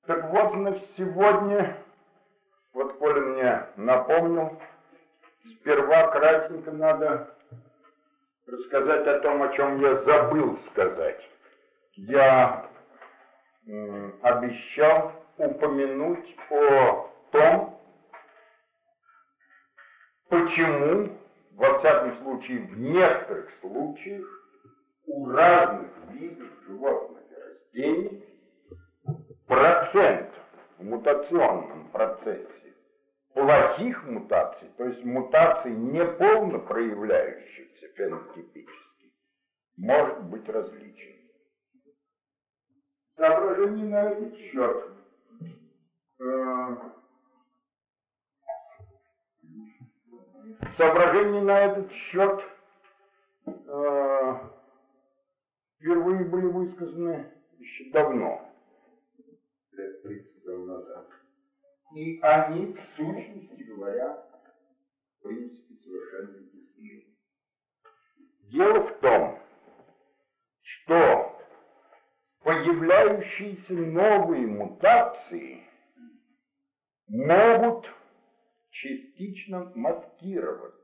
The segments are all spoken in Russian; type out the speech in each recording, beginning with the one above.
Так вот, значит, сегодня, вот Коля мне напомнил, сперва кратенько надо рассказать о том, о чем я забыл сказать. Я обещал упомянуть о том, почему, во всяком случае, в некоторых случаях, у разных видов животных и растений процент в мутационном процессе плохих мутаций, то есть мутаций неполно проявляющихся фенотипически, может быть различен. Соображений на этот счет. Соображения на этот счет впервые были высказаны еще давно, лет 30 назад. И они, в сущности говоря, в принципе, совершенно ясны. Дело в том, что появляющиеся новые мутации могут частично маскироваться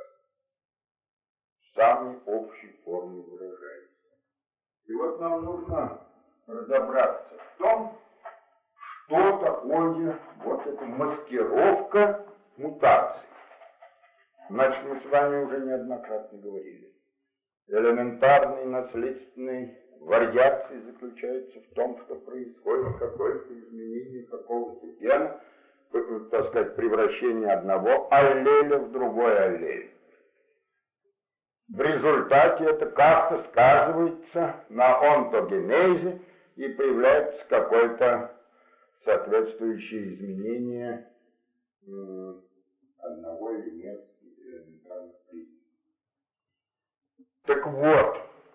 в самой общей форме выражения. И вот нам нужно разобраться в том, что такое вот эта маскировка мутаций. Значит, мы с вами уже неоднократно говорили. Элементарной наследственной вариацией заключается в том, что происходит какое-то изменение какого-то гена, так сказать, превращение одного аллеля в другой аллель. В результате это как-то сказывается на онтогенезе и появляется какое-то соответствующее изменение одного элемента элементарных признаков. Так вот,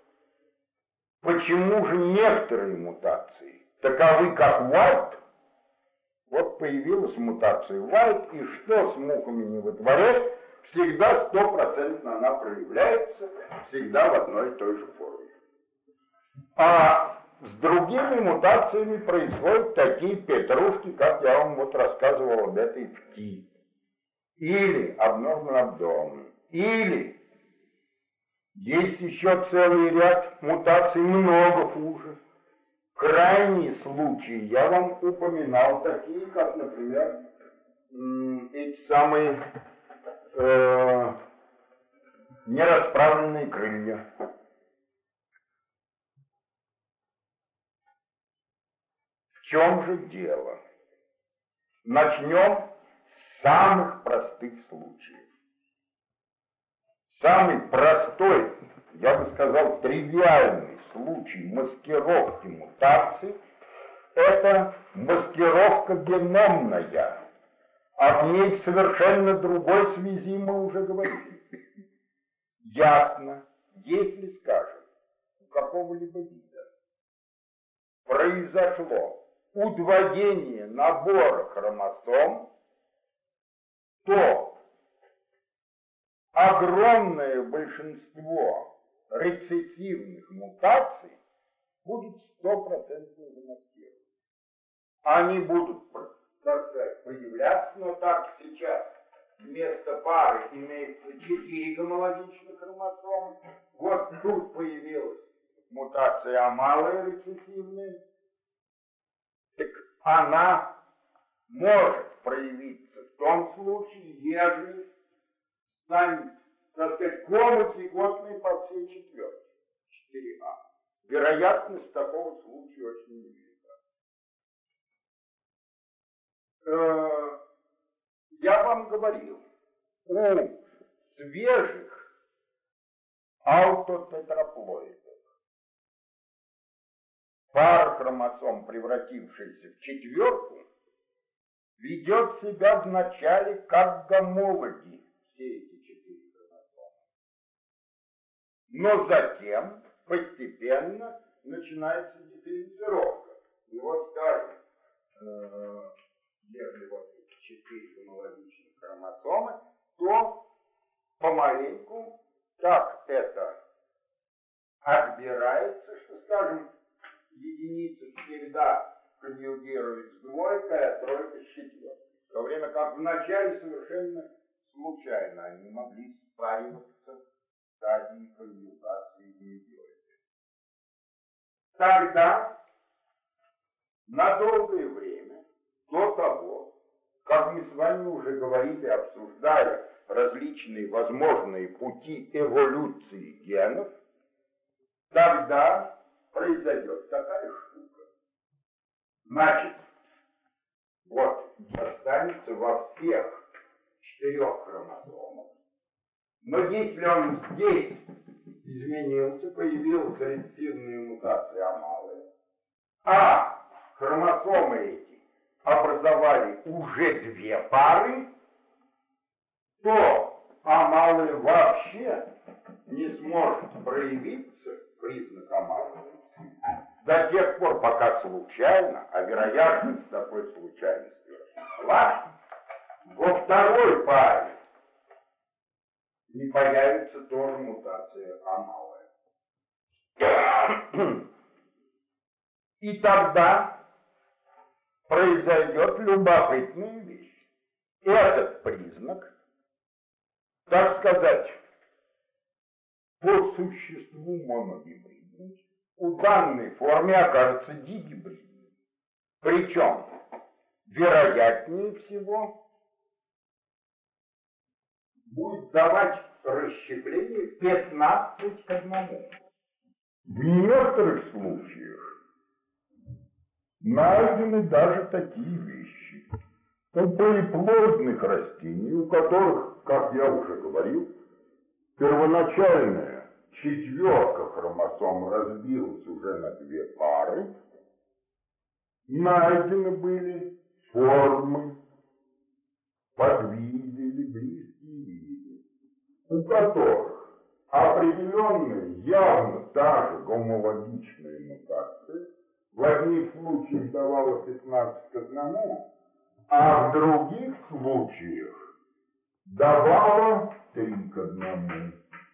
почему же некоторые мутации, таковы как White, вот появилась мутация White, и что с мухами не вытворяет, всегда 100% она проявляется, всегда в одной и той же форме. А с другими мутациями происходят такие петрушки, как я вам вот рассказывал об этой птице. Или abnormal abdomen, или есть еще целый ряд мутаций много хуже. Крайние случаи я вам упоминал, такие как, например, эти самые нерасправленные крылья. В чем же дело? Начнем с самых простых случаев. Самый простой, я бы сказал, тривиальный случай маскировки мутаций – это маскировка геномная. О ней в совершенно другой связи мы уже говорили. Ясно, если, скажем, у какого-либо вида произошло удвоение набора хромосом, то огромное большинство рецессивных мутаций будут 100% замаскированы. Они будут, так сказать, появляться, но так сейчас вместо пары имеется 4 гомологичных хромосомы. Вот тут появилась мутация малая рецессивная. Так она может проявиться в том случае, если станет, так сказать, гомозиготной по всей четверке, 4А. Вероятность такого случая очень невелика. Я вам говорил, у свежих аутотетраплоидов пара хромосом, превратившаяся в четверку, ведет себя вначале как гомологи, все эти 4 хромосомы. Но затем постепенно начинается дифференцировка. И вот, скажем, если вот эти 4 гомологичных хромосомы, то помаленьку так это отбирается, что, скажем, единица всегда конъюгируется конкурировать с двойкой, а тройка с четверкой. В то время как вначале совершенно случайно они могли спариваться в стадии конъюгации в медиоиде. Тогда, на долгое время, до того, как мы с вами уже говорили, обсуждая различные возможные пути эволюции генов, тогда произойдет такая штука. Значит, вот останется во всех 4 хромосомах. Но если он здесь изменился, появилась рецессивная мутация малая, а хромосомы эти образовали уже 2 пары, то малая вообще не сможет проявиться, признак амаловой, до тех пор, пока случайно, а вероятность такой случайности росла, во второй паре не появится тоже мутация амалая. И тогда произойдет любопытная вещь. Этот признак, так сказать, по существу моногибридный, у данной формы окажется дигибридным. Причем, вероятнее всего, будет давать расщепление 15 к 1. В некоторых случаях найдены даже такие вещи. У полиплодных растений, у которых, как я уже говорил, первоначальная 4 хромосом разбилась уже на 2 пары, найдены были формы, подвиды или близкие виды, у которых определенная, явно та же гомологичная мутация в одних случаях давала 15 к 1, а в других случаях давала 3 к 1.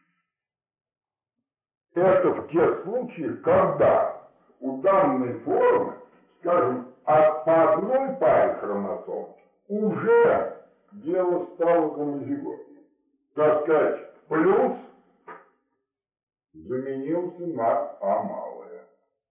Это в тех случаях, когда у данной формы, скажем, по одной паре хромосом уже дело стало гомозиготным. Так сказать, плюс заменился на амалое.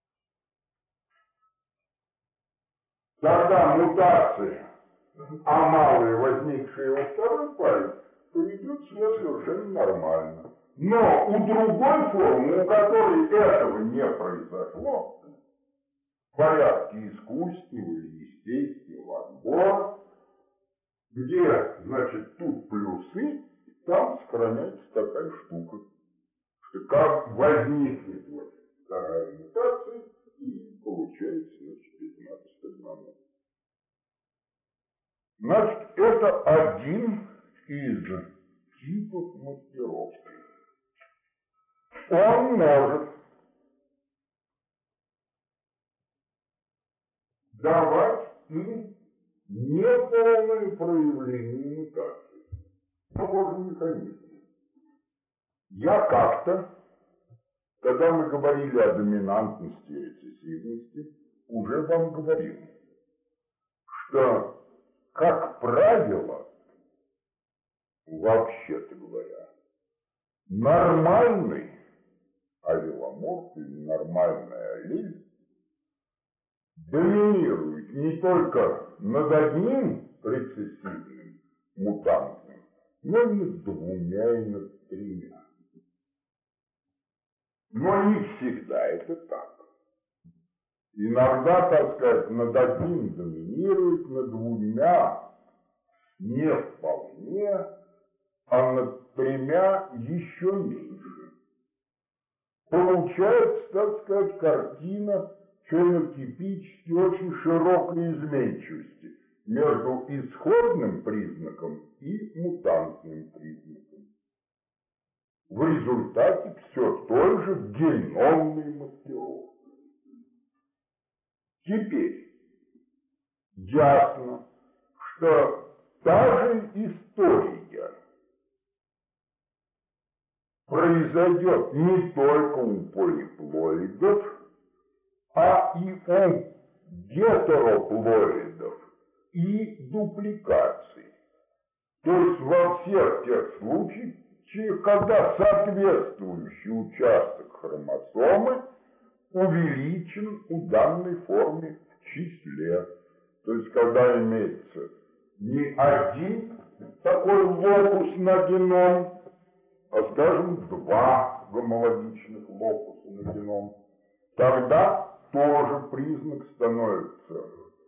Тогда мутация амалая, возникшая во второй паре, поведет себя совершенно нормально. Но у другой формы, у которой этого не произошло, в порядке искусственного или естественного отбора, где, значит, тут плюсы, там сохраняется такая штука, что как возникнет вот вторая мутация, и получается, значит, 15 к 1. Значит, это один из типов маскировки. Он может давать им неполное проявление мутации. Похожий механизм. Я как-то, когда мы говорили о доминантности и рецессивности, уже вам говорил, что, как правило, вообще-то говоря, нормальный аллеломорф или нормальный аллель доминирует не только над одним рецессивным мутантным, но и над 2 и над 3. Но не всегда это так. Иногда, так сказать, над одним доминирует, над 2 не вполне, а над 3 еще меньше. Получается, так сказать, картина фенотипически очень широкой изменчивости между исходным признаком и мутантным признаком. В результате все той же геномной маскировки. Теперь ясно, что та же история произойдет не только у полиплоидов, а и у гетероплоидов и дупликаций. То есть во всех тех случаях, когда соответствующий участок хромосомы увеличен у данной формы в числе. То есть когда имеется не один такой локус на геном, а, скажем, два гомологичных локуса на геном, тогда тоже признак становится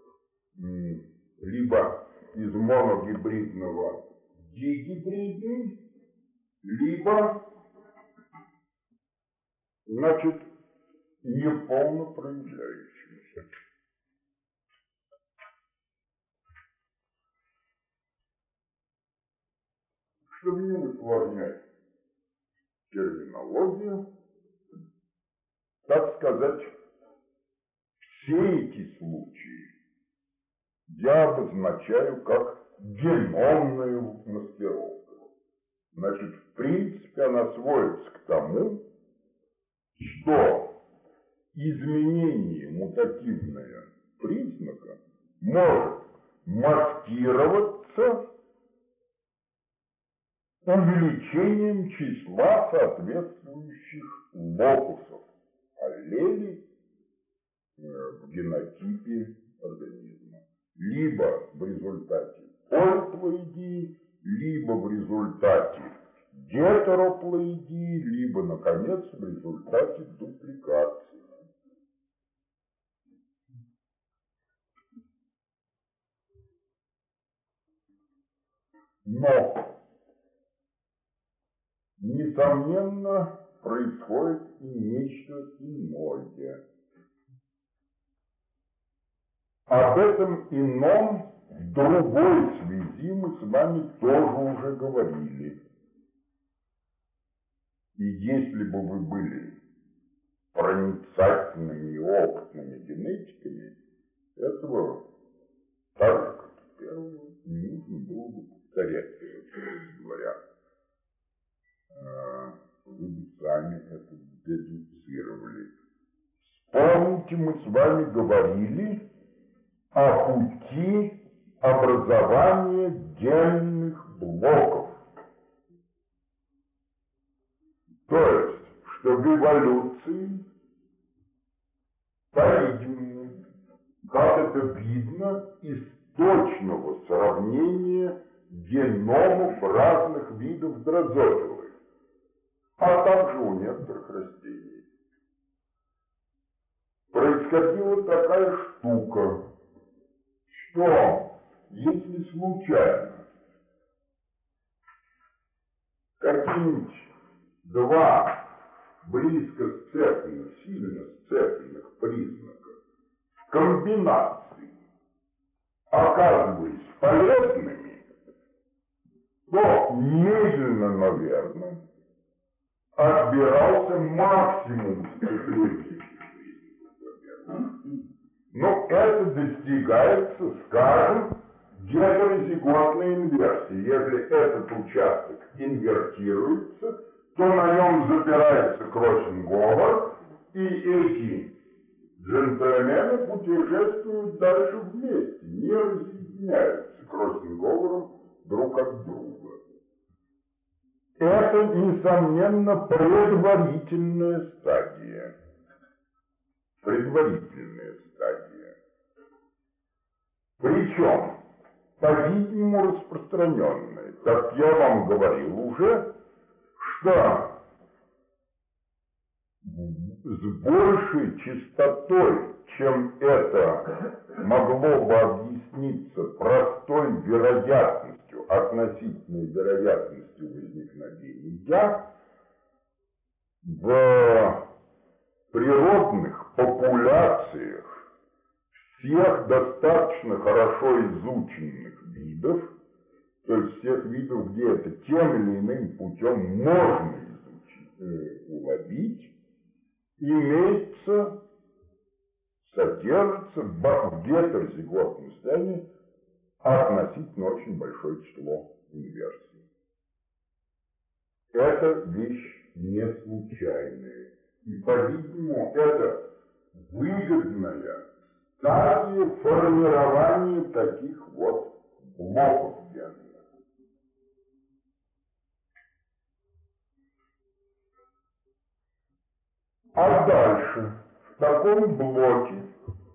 либо из моногибридного дигибридный, либо, значит, неполно проявляющимся. Чтобы не усложнять терминологию, так сказать, все эти случаи я обозначаю как геномную маскировку. Значит, в принципе, она сводится к тому, что изменение мутативное признака может маскироваться увеличением числа соответствующих локусов аллелей в генотипе организма. Либо в результате полиплоидии, либо в результате гетероплоидии, либо, наконец, в результате дупликации. Но, несомненно, происходит и нечто иное. Об этом ином в другой связи мы с вами тоже уже говорили. И если бы вы были проницательными и опытными генетиками, этого, так же, как и первого, не нужно было бы повторять, говоря. Вы бы сами это дедуцировали. Помните, мы с вами говорили о пути образования генных блоков. То есть, что в эволюции, по-видимому, как это видно из точного сравнения геномов разных видов дрозофилы, а также у некоторых растений, происходила такая штука, что если случайно какие-нибудь два близко сцепленных, сильно сцепленных признака в комбинации оказывались полезными, то медленно, наверное, отбирался максимум сцеплений. Но это достигается, скажем, гетерозиготной инверсией. Если этот участок инвертируется, то на нем запирается кроссинг-овер, и эти джентльмены путешествуют дальше вместе, не разъединяются кроссинг-овером друг от друга. Это, несомненно, предварительная стадия. Предварительная стадия. Причем, по-видимому, распространенная. Как я вам говорил уже, что с большей частотой, чем это могло бы объясниться простой вероятностью, относительной вероятностью возникновения, в природных популяциях всех достаточно хорошо изученных видов, то есть всех видов, где это тем или иным путем можно уловить, имеется, содержится в гетерозиготном состоянии относительно очень большое число инверсий. Это вещь не случайная. И, по-видимому, это выгодная стадии формирования таких вот блоков генов. А дальше, в таком блоке,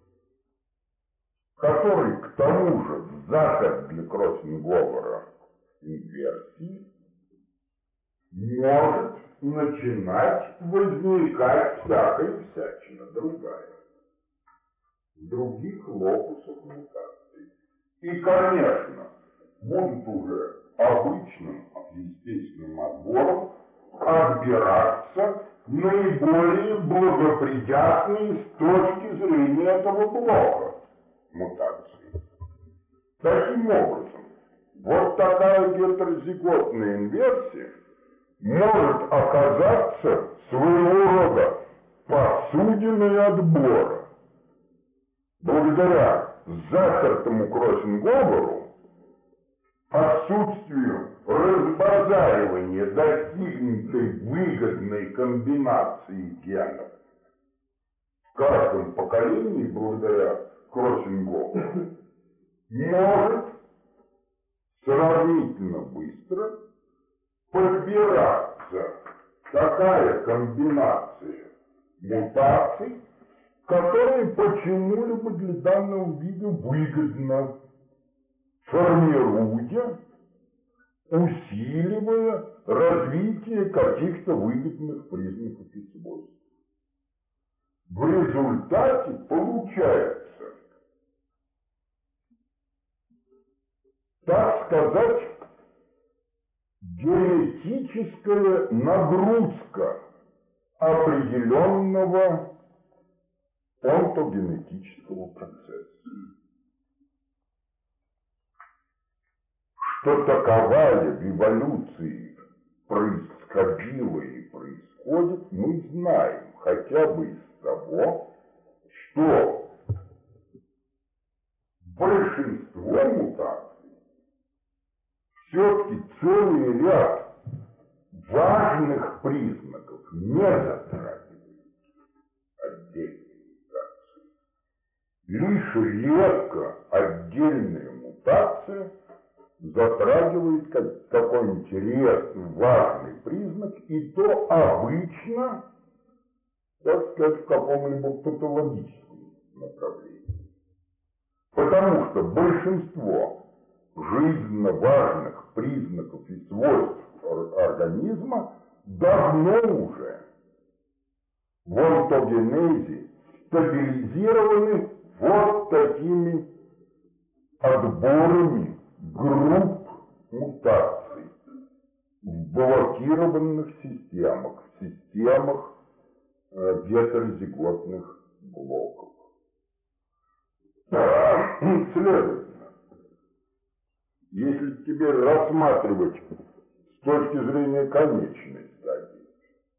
который к тому же запер для кроссинговера инверсии, может начинать возникать всякая всячина другая в других локусах мутации. И, конечно, будут уже обычным естественным отбором отбираться наиболее благоприятные с точки зрения этого блока мутации. Таким образом, вот такая гетерозиготная инверсия может оказаться своего рода посудиной отбора. Благодаря запертому кроссинг-оверу, отсутствию разбазаривания достигнутой выгодной комбинации генов в каждом поколении, благодаря кроссинг-оверу, может сравнительно быстро подбираться такая комбинация мутаций, которая почему-либо для данного вида выгодна, формируя, усиливая развитие каких-то выгодных признаков и свойств. В результате получается, так сказать, генетическая нагрузка определенного онтогенетического процесса. Что таковая в эволюции происходила и происходит, мы знаем хотя бы из того, что большинство мутаций все-таки целый ряд важных признаков не затрагивает отдельные мутации. Лишь редко отдельная мутация затрагивает какой-нибудь интересный, важный признак, и то обычно, так сказать, в каком-либо патологическом направлении. Потому что большинство жизненно важных признаков и свойств организма давно уже в онтогенезе стабилизированы вот такими отборами групп мутаций в блокированных системах, в системах гетерозиготных блоков. Следовательно, если теперь рассматривать с точки зрения конечной стадии,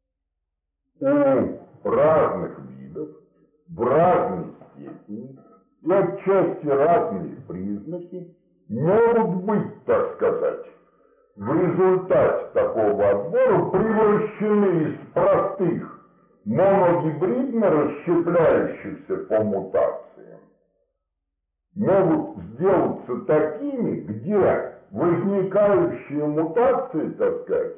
у разных видов в разной степени и отчасти разные признаки могут быть, так сказать, в результате такого отбора превращены из простых моногибридно расщепляющихся по мутациям, могут сделаться такими, где возникающие мутации, так сказать,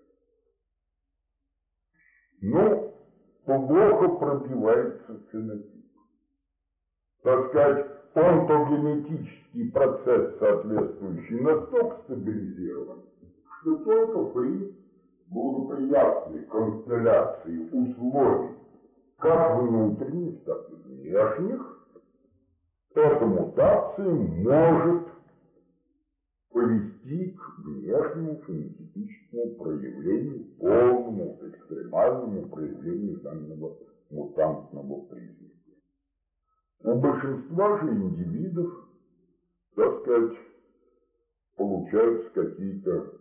плохо пробивается фенотип. Так сказать, онтогенетический процесс соответствующий настолько стабилизирован, что только при благоприятной констелляции условий, как внутренних, так и внешних, эта мутация может повести к внешнему фенотипическому проявлению, полному, экстремальному проявлению данного мутантного признака. У большинства же индивидов, так сказать, получаются какие-то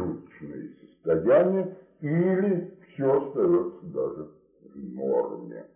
промежуточные состояния, или все остается даже в норме.